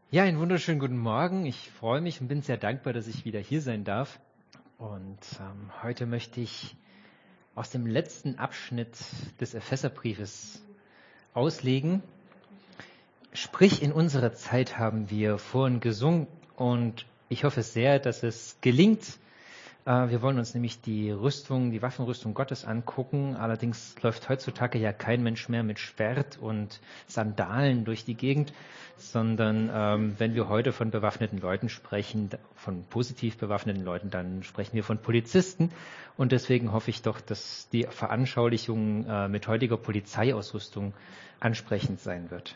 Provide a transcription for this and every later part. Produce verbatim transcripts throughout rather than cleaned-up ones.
Ja, einen wunderschönen guten Morgen. Ich freue mich und bin sehr dankbar, dass ich wieder hier sein darf. Und ähm, heute möchte ich aus dem letzten Abschnitt des Epheserbriefes auslegen. Sprich, in unserer Zeit haben wir vorhin gesungen und ich hoffe sehr, dass es gelingt. Äh, wir wollen uns nämlich die Rüstung, die Waffenrüstung Gottes angucken. Allerdings läuft heutzutage ja kein Mensch mehr mit Schwert und Sandalen durch die Gegend, sondern ähm, wenn wir heute von bewaffneten Leuten sprechen, von positiv bewaffneten Leuten, dann sprechen wir von Polizisten. Und deswegen hoffe ich doch, dass die Veranschaulichung äh, mit heutiger Polizeiausrüstung ansprechend sein wird.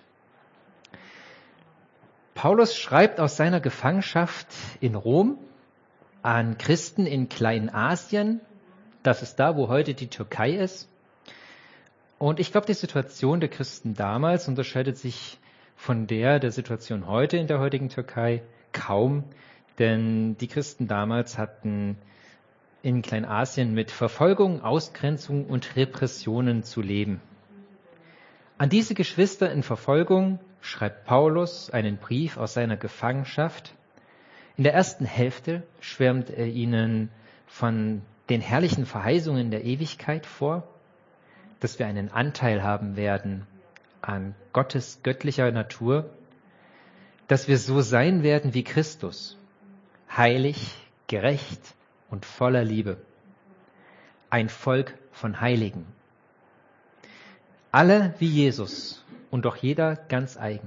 Paulus schreibt aus seiner Gefangenschaft in Rom an Christen in Kleinasien. Das ist da, wo heute die Türkei ist. Und ich glaube, die Situation der Christen damals unterscheidet sich von der der Situation heute in der heutigen Türkei kaum. Denn die Christen damals hatten in Kleinasien mit Verfolgung, Ausgrenzung und Repressionen zu leben. An diese Geschwister in Verfolgung schreibt Paulus einen Brief aus seiner Gefangenschaft. In der ersten Hälfte schwärmt er ihnen von den herrlichen Verheißungen der Ewigkeit vor, dass wir einen Anteil haben werden an Gottes göttlicher Natur, dass wir so sein werden wie Christus, heilig, gerecht und voller Liebe. Ein Volk von Heiligen. Alle wie Jesus und doch jeder ganz eigen.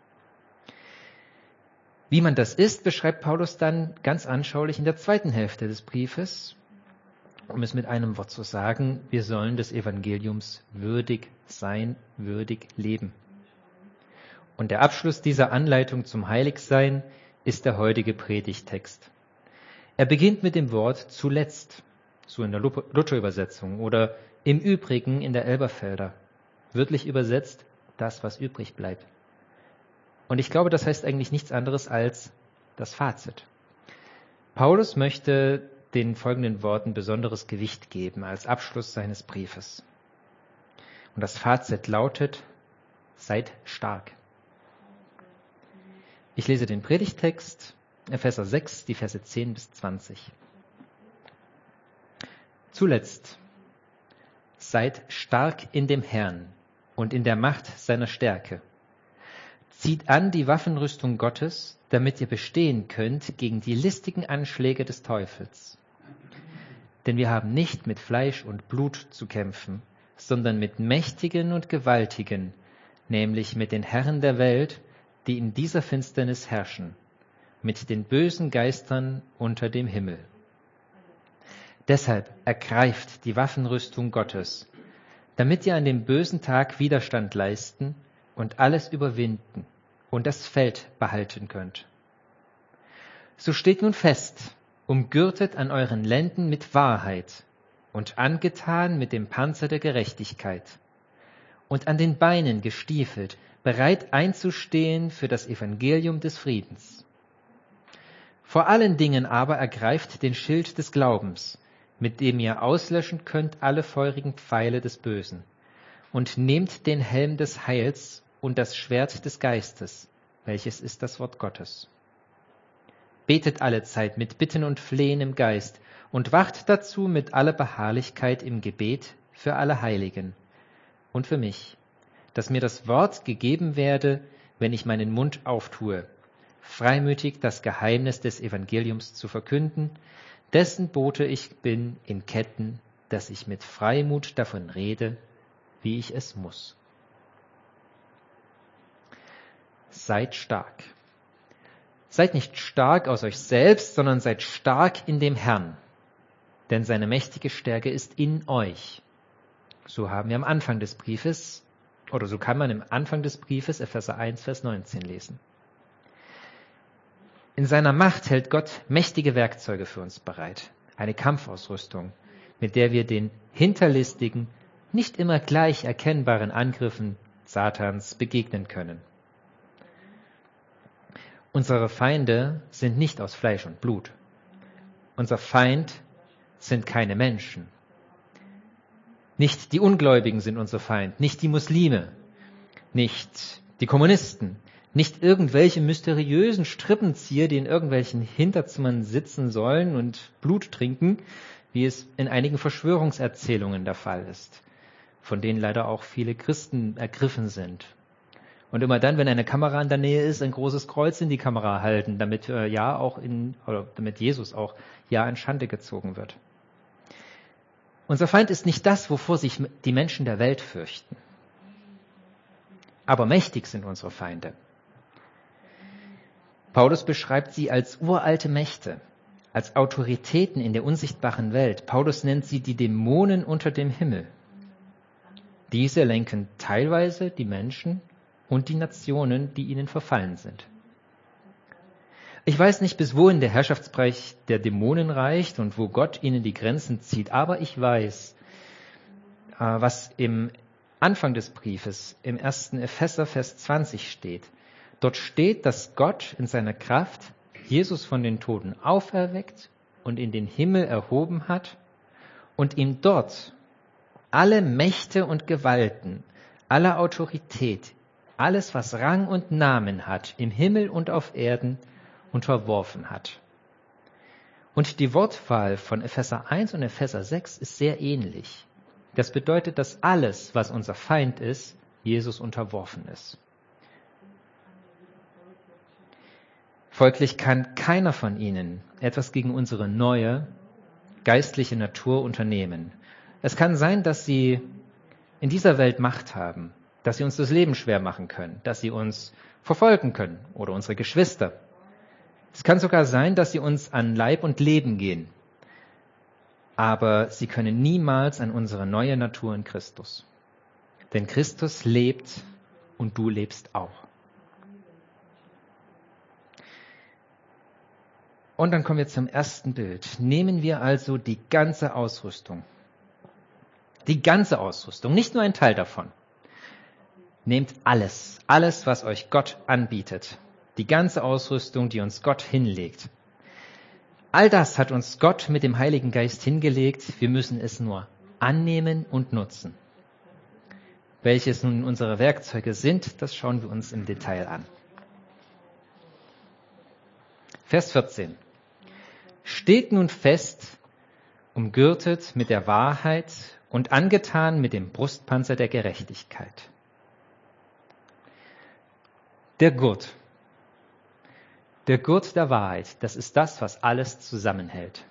Wie man das ist, beschreibt Paulus dann ganz anschaulich in der zweiten Hälfte des Briefes, um es mit einem Wort zu sagen: Wir sollen des Evangeliums würdig sein, würdig leben. Und der Abschluss dieser Anleitung zum Heiligsein ist der heutige Predigttext. Er beginnt mit dem Wort zuletzt, so in der Luther-Übersetzung, oder im Übrigen in der Elberfelder. Wörtlich übersetzt, das, was übrig bleibt. Und ich glaube, das heißt eigentlich nichts anderes als das Fazit. Paulus möchte den folgenden Worten besonderes Gewicht geben als Abschluss seines Briefes. Und das Fazit lautet: Seid stark. Ich lese den Predigttext, Epheser sechs, die Verse zehn bis zwanzig. Zuletzt, seid stark in dem Herrn und in der Macht seiner Stärke. Zieht an die Waffenrüstung Gottes, damit ihr bestehen könnt gegen die listigen Anschläge des Teufels. Denn wir haben nicht mit Fleisch und Blut zu kämpfen, sondern mit Mächtigen und Gewaltigen, nämlich mit den Herren der Welt, die in dieser Finsternis herrschen, mit den bösen Geistern unter dem Himmel. Deshalb ergreift die Waffenrüstung Gottes, damit ihr an dem bösen Tag Widerstand leisten und alles überwinden und das Feld behalten könnt. So steht nun fest, umgürtet an euren Lenden mit Wahrheit und angetan mit dem Panzer der Gerechtigkeit und an den Beinen gestiefelt, bereit einzustehen für das Evangelium des Friedens. Vor allen Dingen aber ergreift den Schild des Glaubens, mit dem ihr auslöschen könnt alle feurigen Pfeile des Bösen, und nehmt den Helm des Heils und das Schwert des Geistes, welches ist das Wort Gottes. Betet allezeit mit Bitten und Flehen im Geist und wacht dazu mit aller Beharrlichkeit im Gebet für alle Heiligen und für mich, dass mir das Wort gegeben werde, wenn ich meinen Mund auftue, freimütig das Geheimnis des Evangeliums zu verkünden, dessen Bote ich bin in Ketten, dass ich mit Freimut davon rede, wie ich es muss. Seid stark. Seid nicht stark aus euch selbst, sondern seid stark in dem Herrn, denn seine mächtige Stärke ist in euch. So haben wir am Anfang des Briefes, oder so kann man im Anfang des Briefes Epheser eins, Vers neunzehn lesen. In seiner Macht hält Gott mächtige Werkzeuge für uns bereit, eine Kampfausrüstung, mit der wir den hinterlistigen, nicht immer gleich erkennbaren Angriffen Satans begegnen können. Unsere Feinde sind nicht aus Fleisch und Blut. Unser Feind sind keine Menschen. Nicht die Ungläubigen sind unser Feind, nicht die Muslime, nicht die Kommunisten, Nicht irgendwelche mysteriösen Strippenzieher, die in irgendwelchen Hinterzimmern sitzen sollen und Blut trinken, wie es in einigen Verschwörungserzählungen der Fall ist, von denen leider auch viele Christen ergriffen sind. Und immer dann, wenn eine Kamera in der Nähe ist, ein großes Kreuz in die Kamera halten, damit äh, ja auch in, oder damit Jesus auch ja in Schande gezogen wird. Unser Feind ist nicht das, wovor sich die Menschen der Welt fürchten. Aber mächtig sind unsere Feinde. Paulus beschreibt sie als uralte Mächte, als Autoritäten in der unsichtbaren Welt. Paulus nennt sie die Dämonen unter dem Himmel. Diese lenken teilweise die Menschen und die Nationen, die ihnen verfallen sind. Ich weiß nicht, bis wohin der Herrschaftsbereich der Dämonen reicht und wo Gott ihnen die Grenzen zieht, aber ich weiß, was im Anfang des Briefes, im ersten Epheser, Vers zwanzig steht. Dort steht, dass Gott in seiner Kraft Jesus von den Toten auferweckt und in den Himmel erhoben hat und ihm dort alle Mächte und Gewalten, alle Autorität, alles, was Rang und Namen hat, im Himmel und auf Erden, unterworfen hat. Und die Wortwahl von Epheser eins und Epheser sechs ist sehr ähnlich. Das bedeutet, dass alles, was unser Feind ist, Jesus unterworfen ist. Folglich kann keiner von ihnen etwas gegen unsere neue, geistliche Natur unternehmen. Es kann sein, dass sie in dieser Welt Macht haben, dass sie uns das Leben schwer machen können, dass sie uns verfolgen können oder unsere Geschwister. Es kann sogar sein, dass sie uns an Leib und Leben gehen. Aber sie können niemals an unsere neue Natur in Christus. Denn Christus lebt und du lebst auch. Und dann kommen wir zum ersten Bild. Nehmen wir also die ganze Ausrüstung. Die ganze Ausrüstung, nicht nur ein Teil davon. Nehmt alles, alles, was euch Gott anbietet. Die ganze Ausrüstung, die uns Gott hinlegt. All das hat uns Gott mit dem Heiligen Geist hingelegt. Wir müssen es nur annehmen und nutzen. Welches nun unsere Werkzeuge sind, das schauen wir uns im Detail an. Vers vierzehn. Steht nun fest, umgürtet mit der Wahrheit und angetan mit dem Brustpanzer der Gerechtigkeit. Der Gurt. Der Gurt der Wahrheit, das ist das, was alles zusammenhält.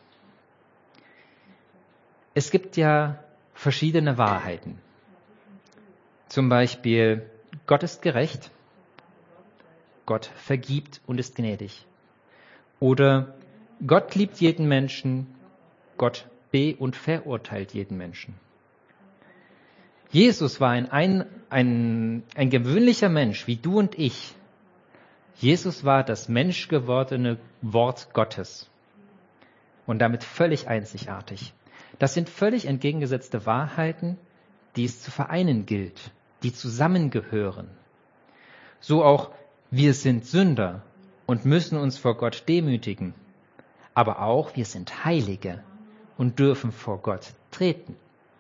Es gibt ja verschiedene Wahrheiten. Zum Beispiel, Gott ist gerecht, Gott vergibt und ist gnädig. Oder Gott liebt jeden Menschen, Gott be- und verurteilt jeden Menschen. Jesus war ein, ein, ein, ein gewöhnlicher Mensch, wie du und ich. Jesus war das menschgewordene Wort Gottes und damit völlig einzigartig. Das sind völlig entgegengesetzte Wahrheiten, die es zu vereinen gilt, die zusammengehören. So auch, wir sind Sünder und müssen uns vor Gott demütigen, aber auch, wir sind Heilige und dürfen vor Gott treten.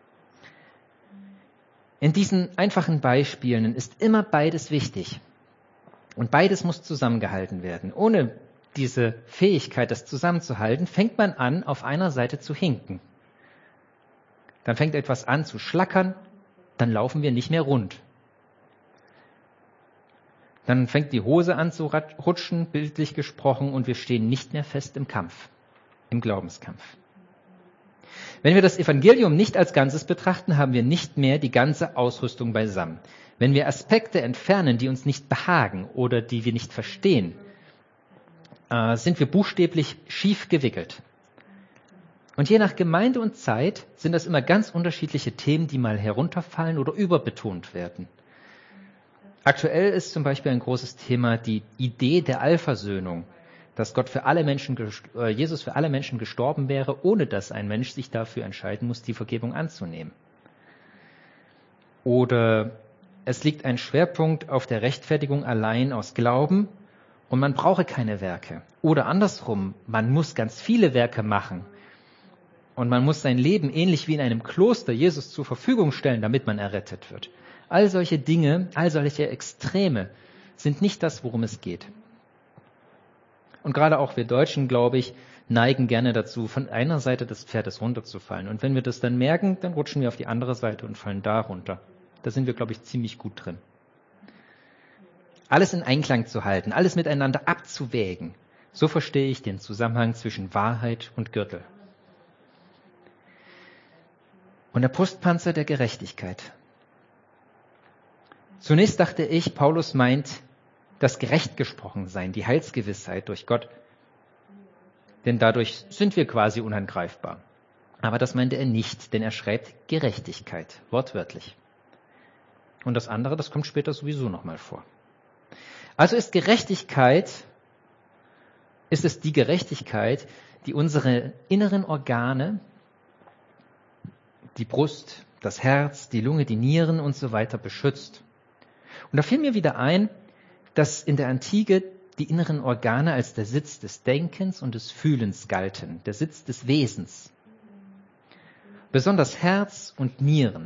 In diesen einfachen Beispielen ist immer beides wichtig. Und beides muss zusammengehalten werden. Ohne diese Fähigkeit, das zusammenzuhalten, fängt man an, auf einer Seite zu hinken. Dann fängt etwas an zu schlackern, dann laufen wir nicht mehr rund. Dann fängt die Hose an zu rutschen, bildlich gesprochen, und wir stehen nicht mehr fest im Kampf, im Glaubenskampf. Wenn wir das Evangelium nicht als Ganzes betrachten, haben wir nicht mehr die ganze Ausrüstung beisammen. Wenn wir Aspekte entfernen, die uns nicht behagen oder die wir nicht verstehen, äh, sind wir buchstäblich schief gewickelt. Und je nach Gemeinde und Zeit sind das immer ganz unterschiedliche Themen, die mal herunterfallen oder überbetont werden. Aktuell ist zum Beispiel ein großes Thema die Idee der Allversöhnung, dass Gott für alle Menschen, äh, Jesus für alle Menschen gestorben wäre, ohne dass ein Mensch sich dafür entscheiden muss, die Vergebung anzunehmen. Oder es liegt ein Schwerpunkt auf der Rechtfertigung allein aus Glauben und man brauche keine Werke. Oder andersrum, man muss ganz viele Werke machen und man muss sein Leben ähnlich wie in einem Kloster Jesus zur Verfügung stellen, damit man errettet wird. All solche Dinge, all solche Extreme sind nicht das, worum es geht. Und gerade auch wir Deutschen, glaube ich, neigen gerne dazu, von einer Seite des Pferdes runterzufallen. Und wenn wir das dann merken, dann rutschen wir auf die andere Seite und fallen da runter. Da sind wir, glaube ich, ziemlich gut drin. Alles in Einklang zu halten, alles miteinander abzuwägen. So verstehe ich den Zusammenhang zwischen Wahrheit und Gürtel. Und der Brustpanzer der Gerechtigkeit. Zunächst dachte ich, Paulus meint das gerecht gesprochen sein, die Heilsgewissheit durch Gott. Denn dadurch sind wir quasi unangreifbar. Aber das meinte er nicht, denn er schreibt Gerechtigkeit, wortwörtlich. Und das andere, das kommt später sowieso nochmal vor. Also ist Gerechtigkeit, ist es die Gerechtigkeit, die unsere inneren Organe, die Brust, das Herz, die Lunge, die Nieren und so weiter beschützt. Und da fiel mir wieder ein, dass in der Antike die inneren Organe als der Sitz des Denkens und des Fühlens galten, der Sitz des Wesens. Besonders Herz und Nieren.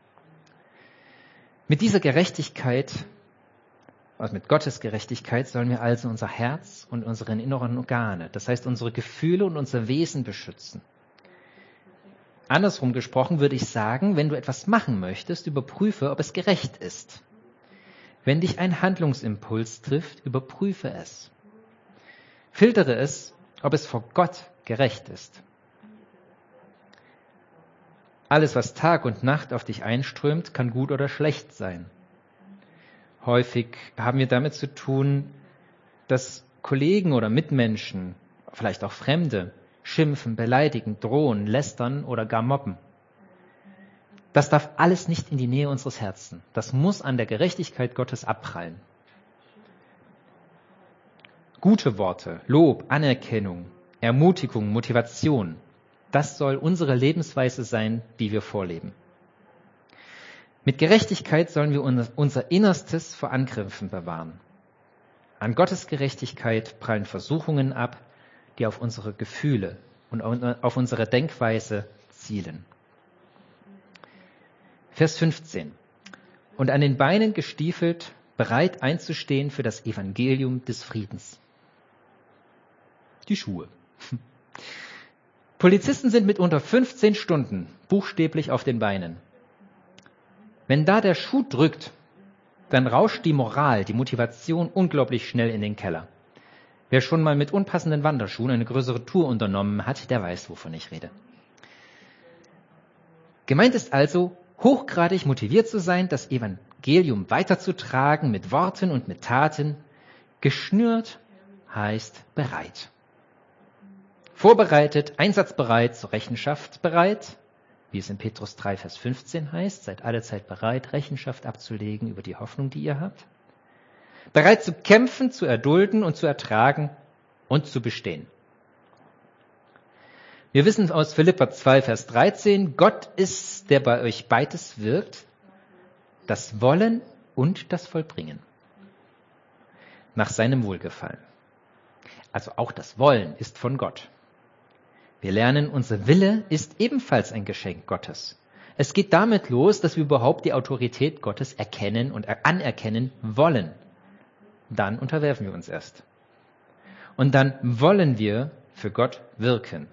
Mit dieser Gerechtigkeit, also mit Gottes Gerechtigkeit, sollen wir also unser Herz und unsere inneren Organe, das heißt unsere Gefühle und unser Wesen beschützen. Andersrum gesprochen würde ich sagen, wenn du etwas machen möchtest, überprüfe, ob es gerecht ist. Wenn dich ein Handlungsimpuls trifft, überprüfe es. Filtere es, ob es vor Gott gerecht ist. Alles, was Tag und Nacht auf dich einströmt, kann gut oder schlecht sein. Häufig haben wir damit zu tun, dass Kollegen oder Mitmenschen, vielleicht auch Fremde, schimpfen, beleidigen, drohen, lästern oder gar mobben. Das darf alles nicht in die Nähe unseres Herzens. Das muss an der Gerechtigkeit Gottes abprallen. Gute Worte, Lob, Anerkennung, Ermutigung, Motivation, das soll unsere Lebensweise sein, die wir vorleben. Mit Gerechtigkeit sollen wir unser Innerstes vor Angriffen bewahren. An Gottes Gerechtigkeit prallen Versuchungen ab, die auf unsere Gefühle und auf unsere Denkweise zielen. Vers fünfzehn. Und an den Beinen gestiefelt, bereit einzustehen für das Evangelium des Friedens. Die Schuhe. Polizisten sind mitunter fünfzehn Stunden buchstäblich auf den Beinen. Wenn da der Schuh drückt, dann rauscht die Moral, die Motivation unglaublich schnell in den Keller. Wer schon mal mit unpassenden Wanderschuhen eine größere Tour unternommen hat, der weiß, wovon ich rede. Gemeint ist also, hochgradig motiviert zu sein, das Evangelium weiterzutragen mit Worten und mit Taten. Geschnürt heißt bereit. Vorbereitet, einsatzbereit, zur Rechenschaft bereit, wie es in Petrus drei, Vers fünfzehn heißt, seid allezeit bereit, Rechenschaft abzulegen über die Hoffnung, die ihr habt. Bereit zu kämpfen, zu erdulden und zu ertragen und zu bestehen. Wir wissen aus Philipper zwei, Vers dreizehn, Gott ist, der bei euch beides wirkt, das Wollen und das Vollbringen. Nach seinem Wohlgefallen. Also auch das Wollen ist von Gott. Wir lernen, unser Wille ist ebenfalls ein Geschenk Gottes. Es geht damit los, dass wir überhaupt die Autorität Gottes erkennen und anerkennen wollen. Dann unterwerfen wir uns erst. Und dann wollen wir für Gott wirken.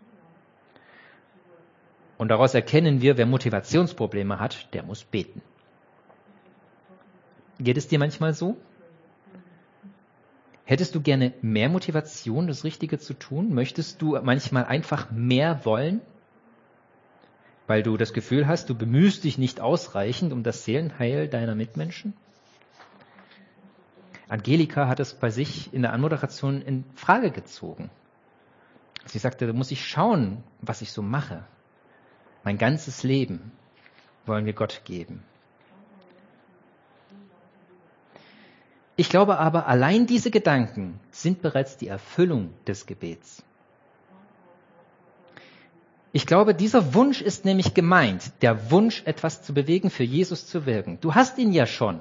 Und daraus erkennen wir, wer Motivationsprobleme hat, der muss beten. Geht es dir manchmal so? Hättest du gerne mehr Motivation, das Richtige zu tun? Möchtest du manchmal einfach mehr wollen? Weil du das Gefühl hast, du bemühst dich nicht ausreichend um das Seelenheil deiner Mitmenschen? Angelika hat es bei sich in der Anmoderation in Frage gezogen. Sie sagte, da muss ich schauen, was ich so mache. Mein ganzes Leben wollen wir Gott geben. Ich glaube aber, allein diese Gedanken sind bereits die Erfüllung des Gebets. Ich glaube, dieser Wunsch ist nämlich gemeint, der Wunsch, etwas zu bewegen, für Jesus zu wirken. Du hast ihn ja schon.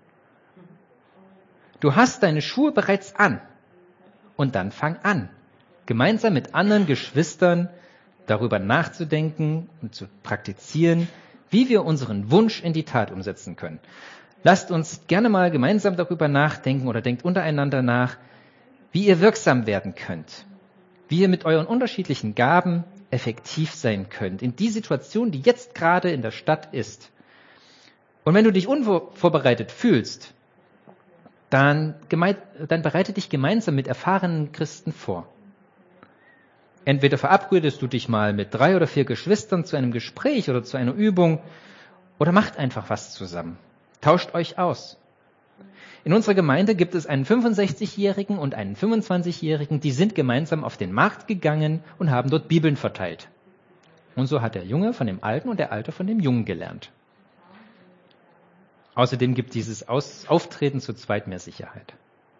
Du hast deine Schuhe bereits an. Und dann fang an, gemeinsam mit anderen Geschwistern darüber nachzudenken und zu praktizieren, wie wir unseren Wunsch in die Tat umsetzen können. Lasst uns gerne mal gemeinsam darüber nachdenken oder denkt untereinander nach, wie ihr wirksam werden könnt, wie ihr mit euren unterschiedlichen Gaben effektiv sein könnt in die Situation, die jetzt gerade in der Stadt ist. Und wenn du dich unvorbereitet fühlst, dann, geme- dann bereite dich gemeinsam mit erfahrenen Christen vor. Entweder verabredest du dich mal mit drei oder vier Geschwistern zu einem Gespräch oder zu einer Übung oder macht einfach was zusammen. Tauscht euch aus. In unserer Gemeinde gibt es einen fünfundsechzigjährigen und einen fünfundzwanzigjährigen, die sind gemeinsam auf den Markt gegangen und haben dort Bibeln verteilt. Und so hat der Junge von dem Alten und der Alte von dem Jungen gelernt. Außerdem gibt dieses Aus- Auftreten zu zweit mehr Sicherheit.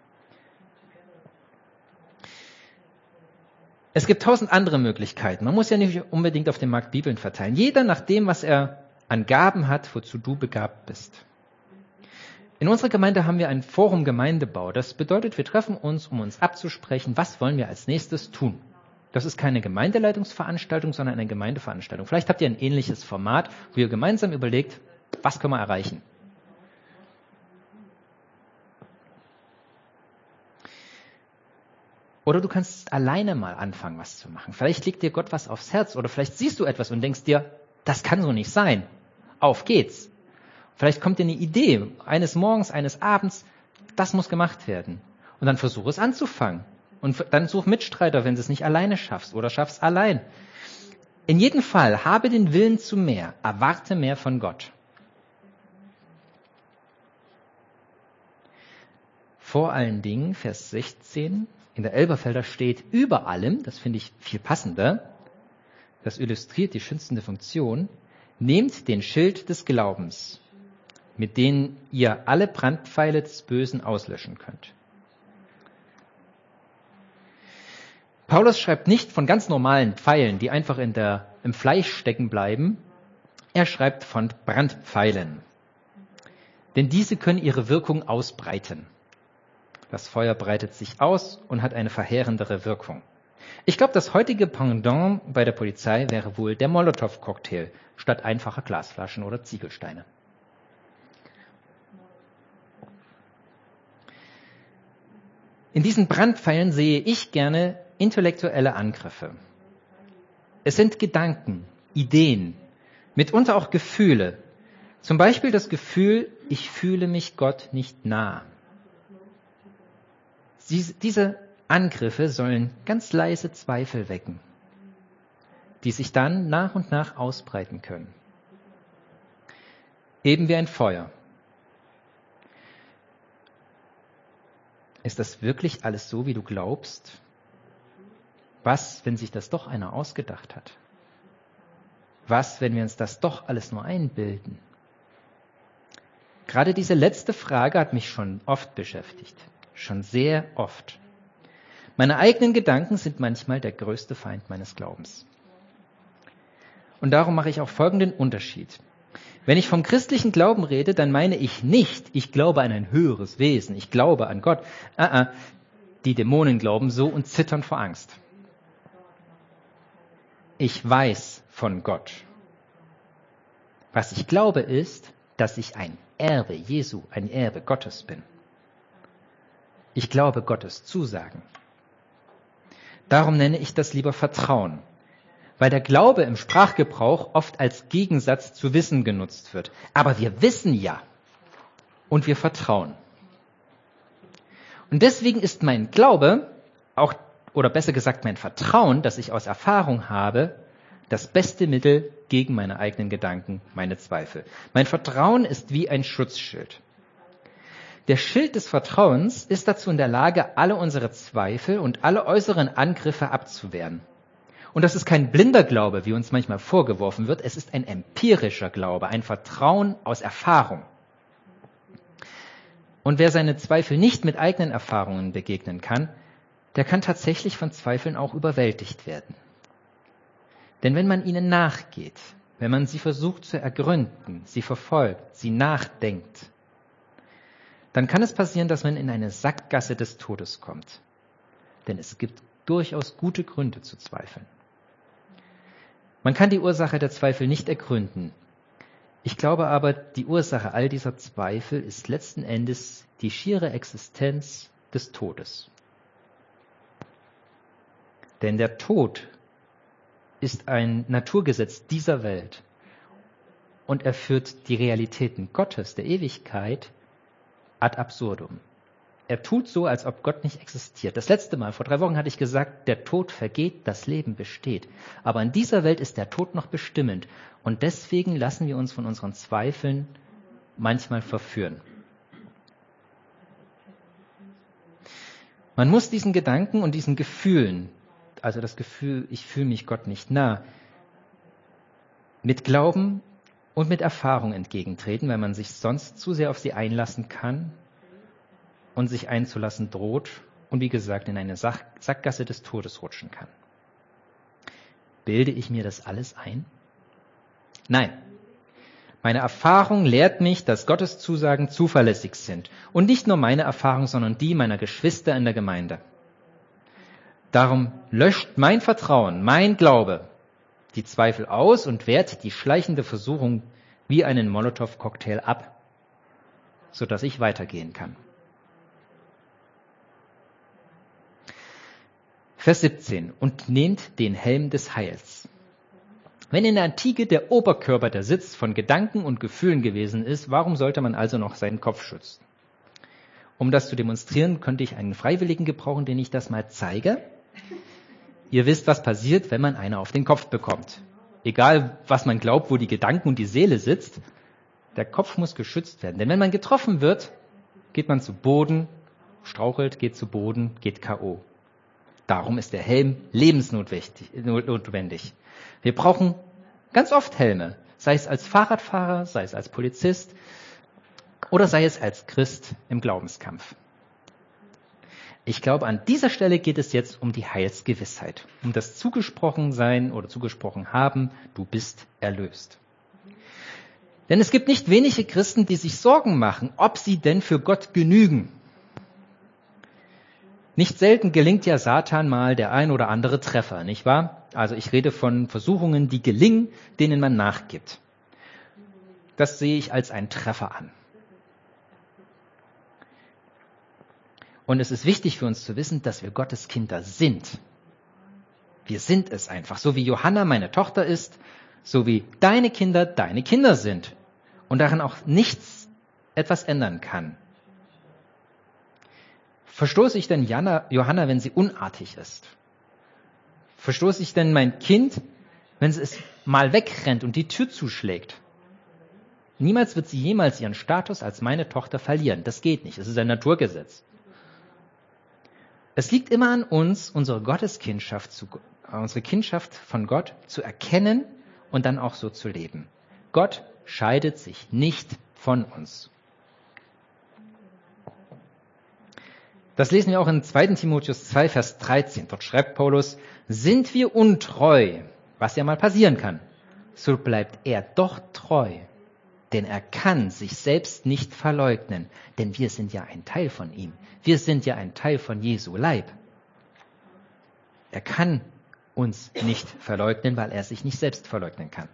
Es gibt tausend andere Möglichkeiten. Man muss ja nicht unbedingt auf dem Markt Bibeln verteilen. Jeder nach dem, was er an Gaben hat, wozu du begabt bist. In unserer Gemeinde haben wir ein Forum Gemeindebau. Das bedeutet, wir treffen uns, um uns abzusprechen, was wollen wir als nächstes tun. Das ist keine Gemeindeleitungsveranstaltung, sondern eine Gemeindeveranstaltung. Vielleicht habt ihr ein ähnliches Format, wo ihr gemeinsam überlegt, was können wir erreichen. Oder du kannst alleine mal anfangen, was zu machen. Vielleicht legt dir Gott was aufs Herz oder vielleicht siehst du etwas und denkst dir, das kann so nicht sein. Auf geht's. Vielleicht kommt dir eine Idee, eines Morgens, eines Abends, das muss gemacht werden. Und dann versuch es anzufangen. Und dann such Mitstreiter, wenn du es nicht alleine schaffst oder schaffst allein. In jedem Fall, habe den Willen zu mehr, erwarte mehr von Gott. Vor allen Dingen, Vers sechzehn, in der Elberfelder steht, über allem, das finde ich viel passender, das illustriert die schützende Funktion, nehmt den Schild des Glaubens, mit dem ihr alle Brandpfeile des Bösen auslöschen könnt. Paulus schreibt nicht von ganz normalen Pfeilen, die einfach in der, im Fleisch stecken bleiben. Er schreibt von Brandpfeilen. Denn diese können ihre Wirkung ausbreiten. Das Feuer breitet sich aus und hat eine verheerendere Wirkung. Ich glaube, das heutige Pendant bei der Polizei wäre wohl der Molotow-Cocktail statt einfacher Glasflaschen oder Ziegelsteine. In diesen Brandpfeilen sehe ich gerne intellektuelle Angriffe. Es sind Gedanken, Ideen, mitunter auch Gefühle. Zum Beispiel das Gefühl, ich fühle mich Gott nicht nah. Diese Angriffe sollen ganz leise Zweifel wecken, die sich dann nach und nach ausbreiten können. Eben wie ein Feuer. Ist das wirklich alles so, wie du glaubst? Was, wenn sich das doch einer ausgedacht hat? Was, wenn wir uns das doch alles nur einbilden? Gerade diese letzte Frage hat mich schon oft beschäftigt. Schon sehr oft. Meine eigenen Gedanken sind manchmal der größte Feind meines Glaubens. Und darum mache ich auch folgenden Unterschied. Wenn ich vom christlichen Glauben rede, dann meine ich nicht, ich glaube an ein höheres Wesen, ich glaube an Gott. Ah, ah, die Dämonen glauben so und zittern vor Angst. Ich weiß von Gott. Was ich glaube ist, dass ich ein Erbe Jesu, ein Erbe Gottes bin. Ich glaube Gottes Zusagen. Darum nenne ich das lieber Vertrauen, weil der Glaube im Sprachgebrauch oft als Gegensatz zu Wissen genutzt wird. Aber wir wissen ja und wir vertrauen. Und deswegen ist mein Glaube, auch, oder besser gesagt mein Vertrauen, das ich aus Erfahrung habe, das beste Mittel gegen meine eigenen Gedanken, meine Zweifel. Mein Vertrauen ist wie ein Schutzschild. Der Schild des Vertrauens ist dazu in der Lage, alle unsere Zweifel und alle äußeren Angriffe abzuwehren. Und das ist kein blinder Glaube, wie uns manchmal vorgeworfen wird. Es ist ein empirischer Glaube, ein Vertrauen aus Erfahrung. Und wer seine Zweifel nicht mit eigenen Erfahrungen begegnen kann, der kann tatsächlich von Zweifeln auch überwältigt werden. Denn wenn man ihnen nachgeht, wenn man sie versucht zu ergründen, sie verfolgt, sie nachdenkt, dann kann es passieren, dass man in eine Sackgasse des Todes kommt. Denn es gibt durchaus gute Gründe zu zweifeln. Man kann die Ursache der Zweifel nicht ergründen. Ich glaube aber, die Ursache all dieser Zweifel ist letzten Endes die schiere Existenz des Todes. Denn der Tod ist ein Naturgesetz dieser Welt und er führt die Realitäten Gottes, der Ewigkeit, ad absurdum. Er tut so, als ob Gott nicht existiert. Das letzte Mal, vor drei Wochen, hatte ich gesagt, der Tod vergeht, das Leben besteht. Aber in dieser Welt ist der Tod noch bestimmend. Und deswegen lassen wir uns von unseren Zweifeln manchmal verführen. Man muss diesen Gedanken und diesen Gefühlen, also das Gefühl, ich fühle mich Gott nicht nah, mit Glauben und mit Erfahrung entgegentreten, weil man sich sonst zu sehr auf sie einlassen kann und sich einzulassen droht und wie gesagt in eine Sackgasse des Todes rutschen kann. Bilde ich mir das alles ein? Nein. Meine Erfahrung lehrt mich, dass Gottes Zusagen zuverlässig sind. Und nicht nur meine Erfahrung, sondern die meiner Geschwister in der Gemeinde. Darum löscht mein Vertrauen, mein Glaube die Zweifel aus und wehrt die schleichende Versuchung wie einen Molotow-Cocktail ab, sodass ich weitergehen kann. Vers siebzehn. Und nehmt den Helm des Heils. Wenn in der Antike der Oberkörper der Sitz von Gedanken und Gefühlen gewesen ist, warum sollte man also noch seinen Kopf schützen? Um das zu demonstrieren, könnte ich einen Freiwilligen gebrauchen, den ich das mal zeige. Ihr wisst, was passiert, wenn man eine auf den Kopf bekommt. Egal, was man glaubt, wo die Gedanken und die Seele sitzt, der Kopf muss geschützt werden. Denn wenn man getroffen wird, geht man zu Boden, strauchelt, geht zu Boden, geht K O Darum ist der Helm lebensnotwendig. Wir brauchen ganz oft Helme, sei es als Fahrradfahrer, sei es als Polizist oder sei es als Christ im Glaubenskampf. Ich glaube, an dieser Stelle geht es jetzt um die Heilsgewissheit, um das Zugesprochensein oder zugesprochen haben, du bist erlöst. Denn es gibt nicht wenige Christen, die sich Sorgen machen, ob sie denn für Gott genügen. Nicht selten gelingt ja Satan mal der ein oder andere Treffer, nicht wahr? Also ich rede von Versuchungen, die gelingen, denen man nachgibt. Das sehe ich als einen Treffer an. Und es ist wichtig für uns zu wissen, dass wir Gottes Kinder sind. Wir sind es einfach. So wie Johanna meine Tochter ist, so wie deine Kinder deine Kinder sind. Und daran auch nichts etwas ändern kann. Verstoße ich denn Jana, Johanna, wenn sie unartig ist? Verstoße ich denn mein Kind, wenn sie es mal wegrennt und die Tür zuschlägt? Niemals wird sie jemals ihren Status als meine Tochter verlieren. Das geht nicht. Es ist ein Naturgesetz. Es liegt immer an uns, unsere Gotteskindschaft, zu, unsere Kindschaft von Gott zu erkennen und dann auch so zu leben. Gott scheidet sich nicht von uns. Das lesen wir auch in zweiten Timotheus zwei, Vers dreizehn. Dort schreibt Paulus, sind wir untreu, was ja mal passieren kann, so bleibt er doch treu, denn er kann sich selbst nicht verleugnen, denn wir sind ja ein Teil von ihm. Wir sind ja ein Teil von Jesu Leib. Er kann uns nicht verleugnen, weil er sich nicht selbst verleugnen kann.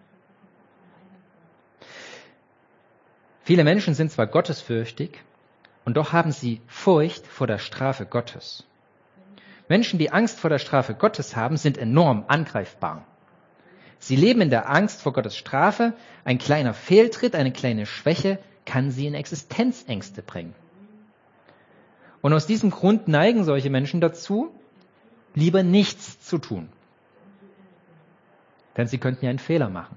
Viele Menschen sind zwar gottesfürchtig, und doch haben sie Furcht vor der Strafe Gottes. Menschen, die Angst vor der Strafe Gottes haben, sind enorm angreifbar. Sie leben in der Angst vor Gottes Strafe. Ein kleiner Fehltritt, eine kleine Schwäche kann sie in Existenzängste bringen. Und aus diesem Grund neigen solche Menschen dazu, lieber nichts zu tun. Denn sie könnten ja einen Fehler machen.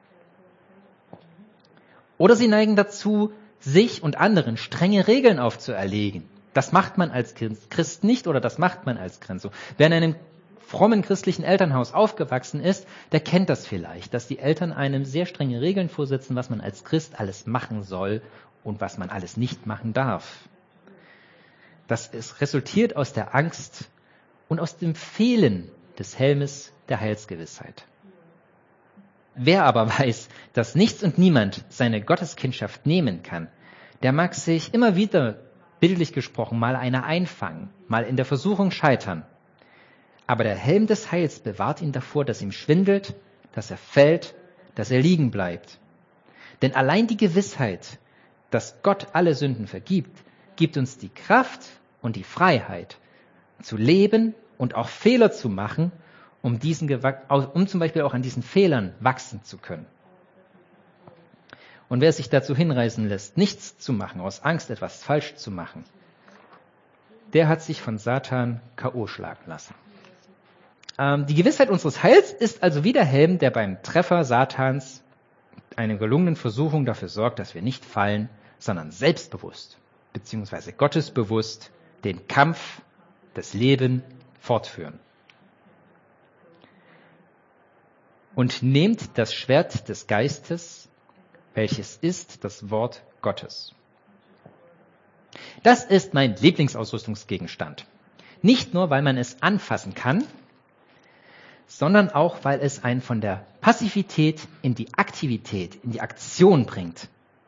Oder sie neigen dazu, sich und anderen strenge Regeln aufzuerlegen. Das macht man als Christ nicht oder das macht man als Christ so. Wer in einem frommen christlichen Elternhaus aufgewachsen ist, der kennt das vielleicht, dass die Eltern einem sehr strenge Regeln vorsetzen, was man als Christ alles machen soll und was man alles nicht machen darf. Das ist, resultiert aus der Angst und aus dem Fehlen des Helmes der Heilsgewissheit. Wer aber weiß, dass nichts und niemand seine Gotteskindschaft nehmen kann, der mag sich immer wieder, bildlich gesprochen, mal einer einfangen, mal in der Versuchung scheitern. Aber der Helm des Heils bewahrt ihn davor, dass ihm schwindelt, dass er fällt, dass er liegen bleibt. Denn allein die Gewissheit, dass Gott alle Sünden vergibt, gibt uns die Kraft und die Freiheit, zu leben und auch Fehler zu machen, um, diesen, um zum Beispiel auch an diesen Fehlern wachsen zu können. Und wer sich dazu hinreißen lässt, nichts zu machen, aus Angst, etwas falsch zu machen, der hat sich von Satan K O schlagen lassen. Ähm, die Gewissheit unseres Heils ist also wie der Helm, der beim Treffer Satans, einer gelungenen Versuchung, dafür sorgt, dass wir nicht fallen, sondern selbstbewusst bzw. gottesbewusst den Kampf, das Leben fortführen. Und nehmt das Schwert des Geistes, welches ist das Wort Gottes. Das ist mein Lieblingsausrüstungsgegenstand. Nicht nur, weil man es anfassen kann, sondern auch, weil es einen von der Passivität in die Aktivität, in die Aktion bringt.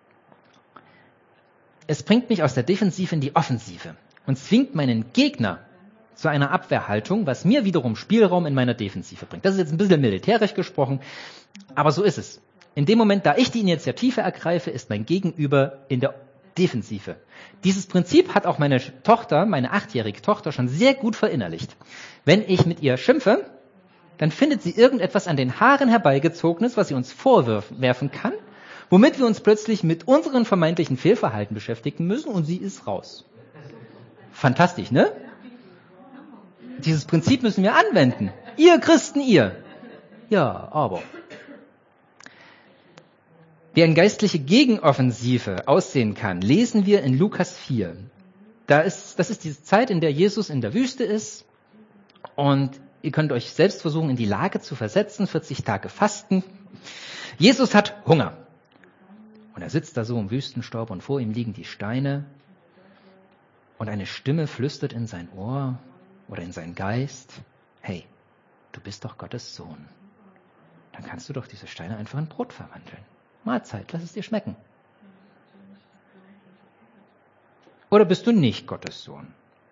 Es bringt mich aus der Defensive in die Offensive und zwingt meinen Gegner zu einer Abwehrhaltung, was mir wiederum Spielraum in meiner Defensive bringt. Das ist jetzt ein bisschen militärisch gesprochen, aber so ist es. In dem Moment, da ich die Initiative ergreife, ist mein Gegenüber in der Defensive. Dieses Prinzip hat auch meine Tochter, meine achtjährige Tochter, schon sehr gut verinnerlicht. Wenn ich mit ihr schimpfe, dann findet sie irgendetwas an den Haaren herbeigezogenes, was sie uns vorwerfen kann, womit wir uns plötzlich mit unseren vermeintlichen Fehlverhalten beschäftigen müssen und sie ist raus. Fantastisch, ne? Dieses Prinzip müssen wir anwenden. Ihr Christen, ihr. Ja, aber. Wie eine geistliche Gegenoffensive aussehen kann, lesen wir in Lukas vier. Da ist, das ist diese Zeit, in der Jesus in der Wüste ist und ihr könnt euch selbst versuchen, in die Lage zu versetzen, vierzig Tage fasten. Jesus hat Hunger und er sitzt da so im Wüstenstaub und vor ihm liegen die Steine und eine Stimme flüstert in sein Ohr oder in seinen Geist, hey, du bist doch Gottes Sohn. Dann kannst du doch diese Steine einfach in Brot verwandeln. Mahlzeit, lass es dir schmecken. Oder bist du nicht Gottes Sohn?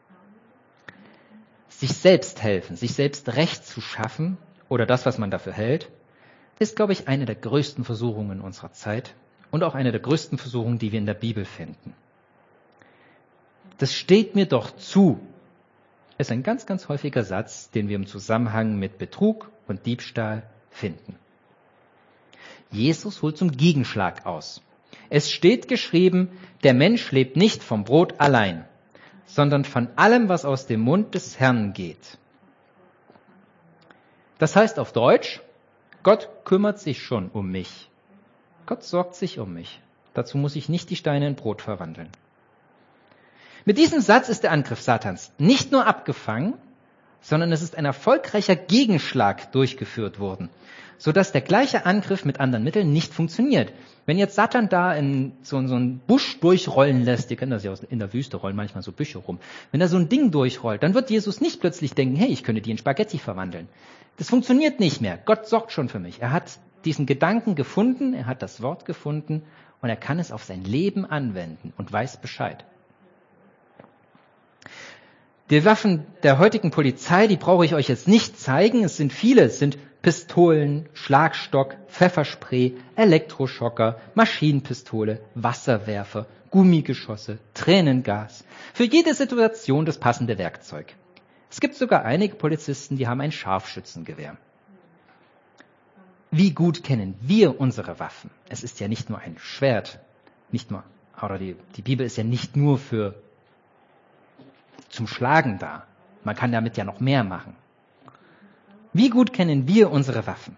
Sich selbst helfen, sich selbst Recht zu schaffen oder das, was man dafür hält, ist, glaube ich, eine der größten Versuchungen unserer Zeit und auch eine der größten Versuchungen, die wir in der Bibel finden. Das steht mir doch zu, ist ein ganz, ganz häufiger Satz, den wir im Zusammenhang mit Betrug und Diebstahl finden. Jesus holt zum Gegenschlag aus. Es steht geschrieben, der Mensch lebt nicht vom Brot allein, sondern von allem, was aus dem Mund des Herrn geht. Das heißt auf Deutsch, Gott kümmert sich schon um mich. Gott sorgt sich um mich. Dazu muss ich nicht die Steine in Brot verwandeln. Mit diesem Satz ist der Angriff Satans nicht nur abgefangen, sondern es ist ein erfolgreicher Gegenschlag durchgeführt worden, sodass der gleiche Angriff mit anderen Mitteln nicht funktioniert. Wenn jetzt Satan da in so, so einen Busch durchrollen lässt, ihr kennt das ja in der Wüste, rollen manchmal so Büsche rum, wenn er so ein Ding durchrollt, dann wird Jesus nicht plötzlich denken, hey, ich könnte die in Spaghetti verwandeln. Das funktioniert nicht mehr. Gott sorgt schon für mich. Er hat diesen Gedanken gefunden, er hat das Wort gefunden und er kann es auf sein Leben anwenden und weiß Bescheid. Die Waffen der heutigen Polizei, die brauche ich euch jetzt nicht zeigen. Es sind viele. Es sind Pistolen, Schlagstock, Pfefferspray, Elektroschocker, Maschinenpistole, Wasserwerfer, Gummigeschosse, Tränengas. Für jede Situation das passende Werkzeug. Es gibt sogar einige Polizisten, die haben ein Scharfschützengewehr. Wie gut kennen wir unsere Waffen? Es ist ja nicht nur ein Schwert, nicht nur, oder die, die Bibel ist ja nicht nur für zum Schlagen da. Man kann damit ja noch mehr machen. Wie gut kennen wir unsere Waffen?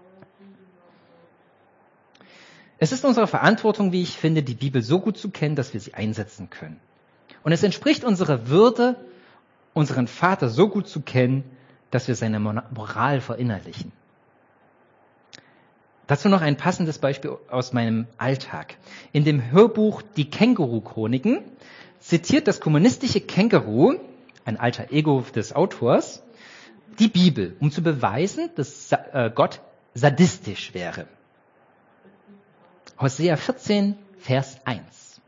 Es ist unsere Verantwortung, wie ich finde, die Bibel so gut zu kennen, dass wir sie einsetzen können. Und es entspricht unserer Würde, unseren Vater so gut zu kennen, dass wir seine Moral verinnerlichen. Dazu noch ein passendes Beispiel aus meinem Alltag. In dem Hörbuch Die Känguru-Chroniken zitiert das kommunistische Känguru, ein alter Ego des Autors, die Bibel, um zu beweisen, dass Gott sadistisch wäre. Hosea vierzehn, Vers eins.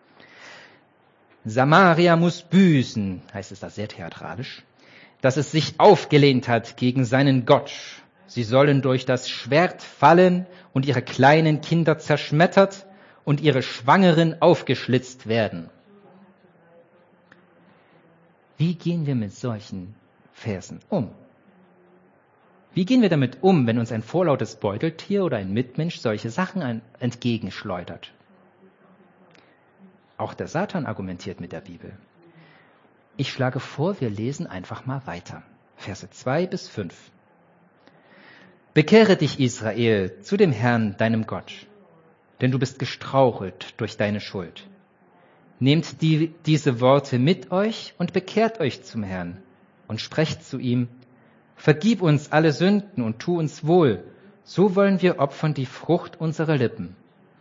Samaria muss büßen, heißt es da sehr theatralisch, dass es sich aufgelehnt hat gegen seinen Gott. Sie sollen durch das Schwert fallen und ihre kleinen Kinder zerschmettert und ihre Schwangeren aufgeschlitzt werden. Wie gehen wir mit solchen Versen um? Wie gehen wir damit um, wenn uns ein vorlautes Beuteltier oder ein Mitmensch solche Sachen entgegenschleudert? Auch der Satan argumentiert mit der Bibel. Ich schlage vor, wir lesen einfach mal weiter. Verse zwei bis fünf. Bekehre dich, Israel, zu dem Herrn, deinem Gott, denn du bist gestrauchelt durch deine Schuld. Nehmt die, diese Worte mit euch und bekehrt euch zum Herrn und sprecht zu ihm, vergib uns alle Sünden und tu uns wohl, so wollen wir opfern die Frucht unserer Lippen.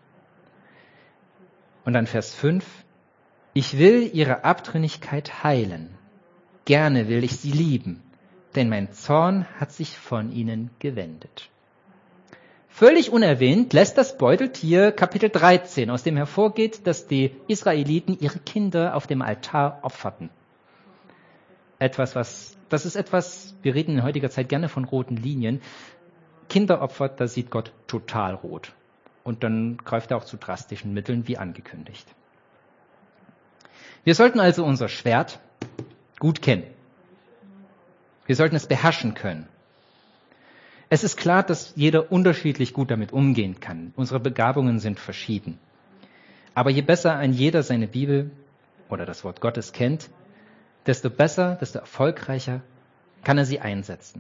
Und dann Vers fünf, ich will ihre Abtrünnigkeit heilen, gerne will ich sie lieben, denn mein Zorn hat sich von ihnen gewendet. Völlig unerwähnt lässt das Beuteltier Kapitel dreizehn, aus dem hervorgeht, dass die Israeliten ihre Kinder auf dem Altar opferten. Etwas, was, das ist etwas, wir reden in heutiger Zeit gerne von roten Linien. Kinder opfert, da sieht Gott total rot. Und dann greift er auch zu drastischen Mitteln, wie angekündigt. Wir sollten also unser Schwert gut kennen. Wir sollten es beherrschen können. Es ist klar, dass jeder unterschiedlich gut damit umgehen kann. Unsere Begabungen sind verschieden. Aber je besser ein jeder seine Bibel oder das Wort Gottes kennt, desto besser, desto erfolgreicher kann er sie einsetzen.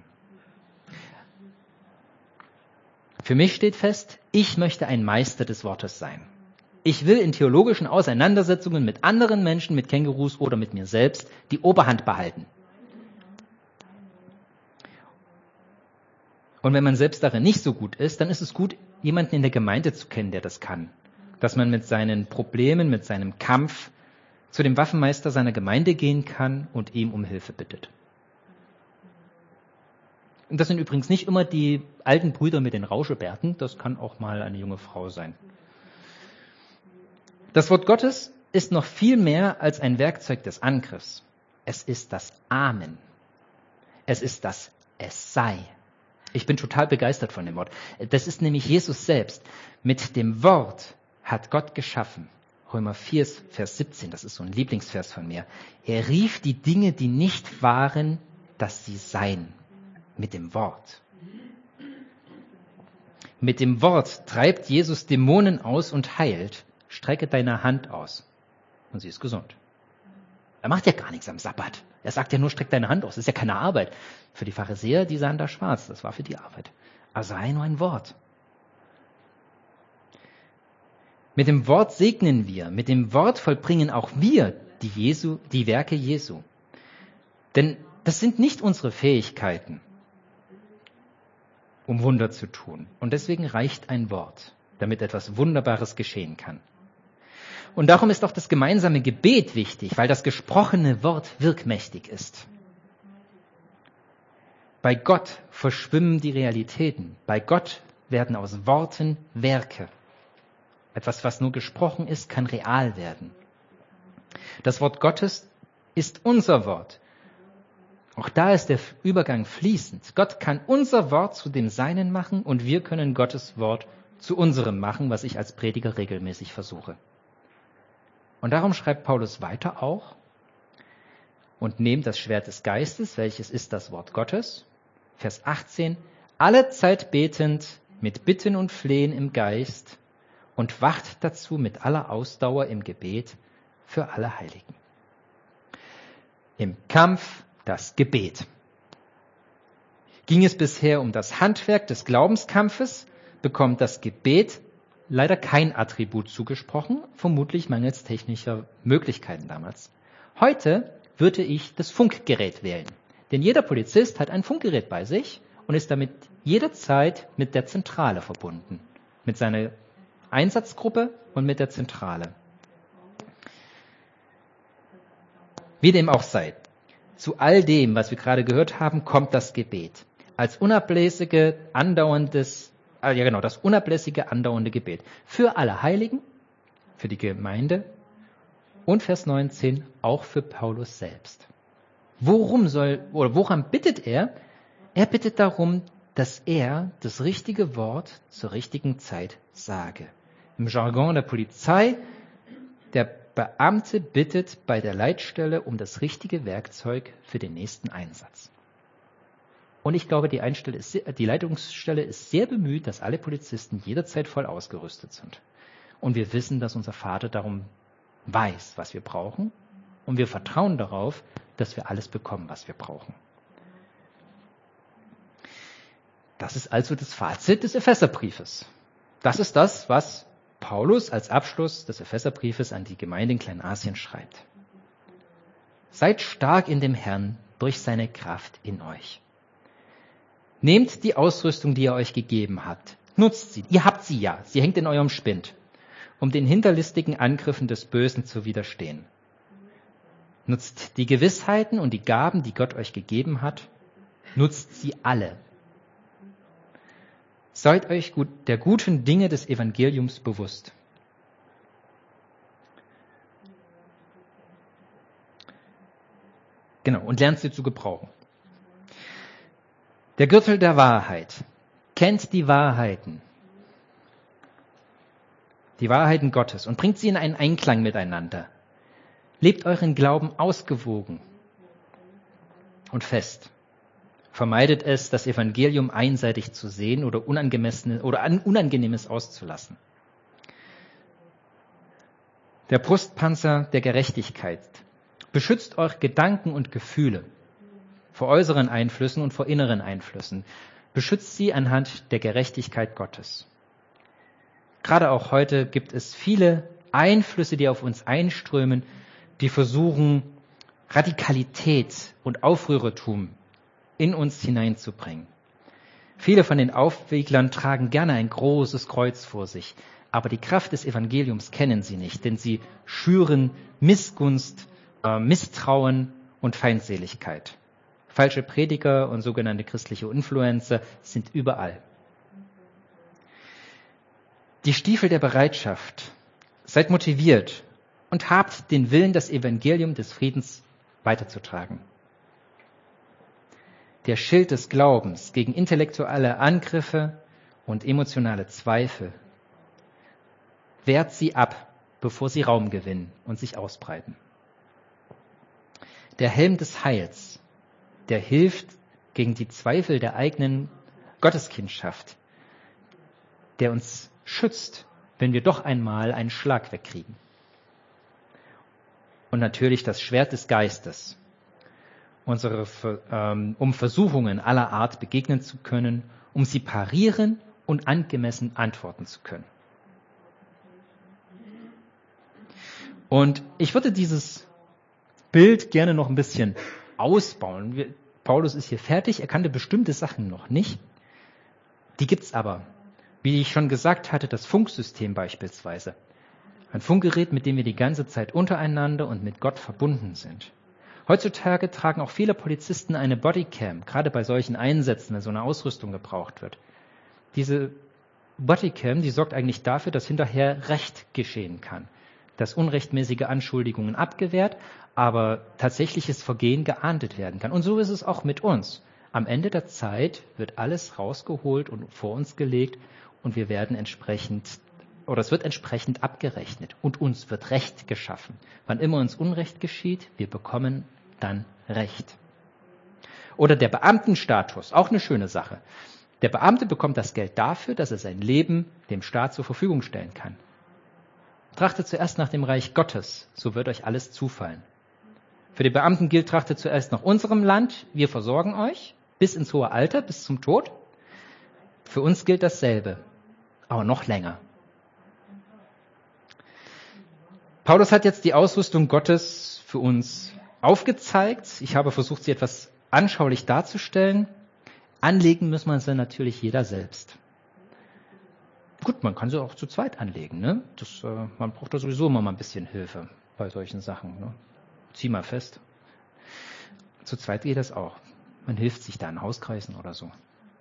Für mich steht fest, ich möchte ein Meister des Wortes sein. Ich will in theologischen Auseinandersetzungen mit anderen Menschen, mit Kängurus oder mit mir selbst die Oberhand behalten. Und wenn man selbst darin nicht so gut ist, dann ist es gut, jemanden in der Gemeinde zu kennen, der das kann. Dass man mit seinen Problemen, mit seinem Kampf zu dem Waffenmeister seiner Gemeinde gehen kann und ihm um Hilfe bittet. Und das sind übrigens nicht immer die alten Brüder mit den Rauschebärten, das kann auch mal eine junge Frau sein. Das Wort Gottes ist noch viel mehr als ein Werkzeug des Angriffs. Es ist das Amen. Es ist das Es sei. Ich bin total begeistert von dem Wort. Das ist nämlich Jesus selbst. Mit dem Wort hat Gott geschaffen. Römer vier, Vers siebzehn, das ist so ein Lieblingsvers von mir. Er rief die Dinge, die nicht waren, dass sie seien. Mit dem Wort. Mit dem Wort treibt Jesus Dämonen aus und heilt. Strecke deine Hand aus. Und sie ist gesund. Er macht ja gar nichts am Sabbat. Er sagt ja nur, streck deine Hand aus. Das ist ja keine Arbeit. Für die Pharisäer, die sahen da schwarz. Das war für die Arbeit. Aber sei nur ein Wort. Mit dem Wort segnen wir. Mit dem Wort vollbringen auch wir die, Jesu, die Werke Jesu. Denn das sind nicht unsere Fähigkeiten, um Wunder zu tun. Und deswegen reicht ein Wort, damit etwas Wunderbares geschehen kann. Und darum ist auch das gemeinsame Gebet wichtig, weil das gesprochene Wort wirkmächtig ist. Bei Gott verschwimmen die Realitäten. Bei Gott werden aus Worten Werke. Etwas, was nur gesprochen ist, kann real werden. Das Wort Gottes ist unser Wort. Auch da ist der Übergang fließend. Gott kann unser Wort zu dem Seinen machen und wir können Gottes Wort zu unserem machen, was ich als Prediger regelmäßig versuche. Und darum schreibt Paulus weiter auch, und nehmt das Schwert des Geistes, welches ist das Wort Gottes, Vers achtzehn, alle Zeit betend, mit Bitten und Flehen im Geist und wacht dazu mit aller Ausdauer im Gebet für alle Heiligen. Im Kampf das Gebet. Ging es bisher um das Handwerk des Glaubenskampfes, bekommt das Gebet leider kein Attribut zugesprochen, vermutlich mangels technischer Möglichkeiten damals. Heute würde ich das Funkgerät wählen, denn jeder Polizist hat ein Funkgerät bei sich und ist damit jederzeit mit der Zentrale verbunden, mit seiner Einsatzgruppe und mit der Zentrale. Wie dem auch sei, zu all dem, was wir gerade gehört haben, kommt das Gebet als unablässige, andauerndes Ja genau, das unablässige, andauernde Gebet. Für alle Heiligen, für die Gemeinde und Vers neunzehn auch für Paulus selbst. Worum soll, oder woran bittet er? Er bittet darum, dass er das richtige Wort zur richtigen Zeit sage. Im Jargon der Polizei, der Beamte bittet bei der Leitstelle um das richtige Werkzeug für den nächsten Einsatz. Und ich glaube, die, Einstelle ist, die Leitungsstelle ist sehr bemüht, dass alle Polizisten jederzeit voll ausgerüstet sind. Und wir wissen, dass unser Vater darum weiß, was wir brauchen. Und wir vertrauen darauf, dass wir alles bekommen, was wir brauchen. Das ist also das Fazit des Epheserbriefes. Das ist das, was Paulus als Abschluss des Epheserbriefes an die Gemeinde in Kleinasien schreibt. Seid stark in dem Herrn durch seine Kraft in euch. Nehmt die Ausrüstung, die er euch gegeben hat. Nutzt sie. Ihr habt sie ja. Sie hängt in eurem Spind, um den hinterlistigen Angriffen des Bösen zu widerstehen. Nutzt die Gewissheiten und die Gaben, die Gott euch gegeben hat. Nutzt sie alle. Seid euch gut, der guten Dinge des Evangeliums bewusst. Genau, und lernt sie zu gebrauchen. Der Gürtel der Wahrheit. Kennt die Wahrheiten. Die Wahrheiten Gottes und bringt sie in einen Einklang miteinander. Lebt euren Glauben ausgewogen und fest. Vermeidet es, das Evangelium einseitig zu sehen oder unangemessenes oder Unangenehmes auszulassen. Der Brustpanzer der Gerechtigkeit beschützt eure Gedanken und Gefühle vor äußeren Einflüssen und vor inneren Einflüssen. Beschützt sie anhand der Gerechtigkeit Gottes. Gerade auch heute gibt es viele Einflüsse, die auf uns einströmen, die versuchen, Radikalität und Aufrührertum in uns hineinzubringen. Viele von den Aufwieglern tragen gerne ein großes Kreuz vor sich, aber die Kraft des Evangeliums kennen sie nicht, denn sie schüren Missgunst, äh, Misstrauen und Feindseligkeit. Falsche Prediger und sogenannte christliche Influencer sind überall. Die Stiefel der Bereitschaft. Seid motiviert und habt den Willen, das Evangelium des Friedens weiterzutragen. Der Schild des Glaubens gegen intellektuelle Angriffe und emotionale Zweifel. Wehrt sie ab, bevor sie Raum gewinnen und sich ausbreiten. Der Helm des Heils, der hilft gegen die Zweifel der eigenen Gotteskindschaft, der uns schützt, wenn wir doch einmal einen Schlag wegkriegen. Und natürlich das Schwert des Geistes, unsere, ähm, um Versuchungen aller Art begegnen zu können, um sie parieren und angemessen antworten zu können. Und ich würde dieses Bild gerne noch ein bisschen ausbauen. Wir, Paulus ist hier fertig, er kannte bestimmte Sachen noch nicht. Die gibt's aber. Wie ich schon gesagt hatte, das Funksystem beispielsweise. Ein Funkgerät, mit dem wir die ganze Zeit untereinander und mit Gott verbunden sind. Heutzutage tragen auch viele Polizisten eine Bodycam, gerade bei solchen Einsätzen, wenn so eine Ausrüstung gebraucht wird. Diese Bodycam, die sorgt eigentlich dafür, dass hinterher Recht geschehen kann. Dass unrechtmäßige Anschuldigungen abgewehrt, aber tatsächliches Vergehen geahndet werden kann. Und so ist es auch mit uns. Am Ende der Zeit wird alles rausgeholt und vor uns gelegt und wir werden entsprechend, oder es wird entsprechend abgerechnet und uns wird Recht geschaffen. Wann immer uns Unrecht geschieht, wir bekommen dann Recht. Oder der Beamtenstatus, auch eine schöne Sache. Der Beamte bekommt das Geld dafür, dass er sein Leben dem Staat zur Verfügung stellen kann. Trachtet zuerst nach dem Reich Gottes, so wird euch alles zufallen. Für die Beamten gilt, trachtet zuerst nach unserem Land, wir versorgen euch bis ins hohe Alter, bis zum Tod. Für uns gilt dasselbe, aber noch länger. Paulus hat jetzt die Ausrüstung Gottes für uns aufgezeigt. Ich habe versucht, sie etwas anschaulich darzustellen. Anlegen muss man sie natürlich jeder selbst. Gut, man kann sie auch zu zweit anlegen. Ne? Das, äh, man braucht da sowieso immer mal ein bisschen Hilfe bei solchen Sachen. Ne? Zieh mal fest. Zu zweit geht das auch. Man hilft sich da in Hauskreisen oder so.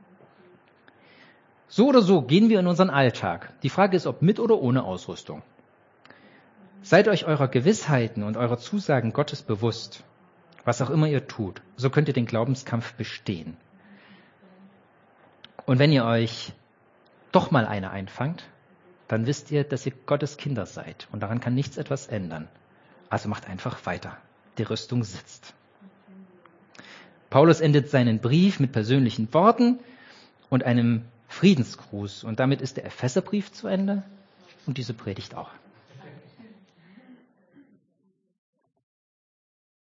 So oder so gehen wir in unseren Alltag. Die Frage ist, ob mit oder ohne Ausrüstung. Seid euch eurer Gewissheiten und eurer Zusagen Gottes bewusst, was auch immer ihr tut. So könnt ihr den Glaubenskampf bestehen. Und wenn ihr euch doch mal eine einfangt, dann wisst ihr, dass ihr Gottes Kinder seid. Und daran kann nichts etwas ändern. Also macht einfach weiter. Die Rüstung sitzt. Paulus endet seinen Brief mit persönlichen Worten und einem Friedensgruß. Und damit ist der Epheserbrief zu Ende und diese Predigt auch.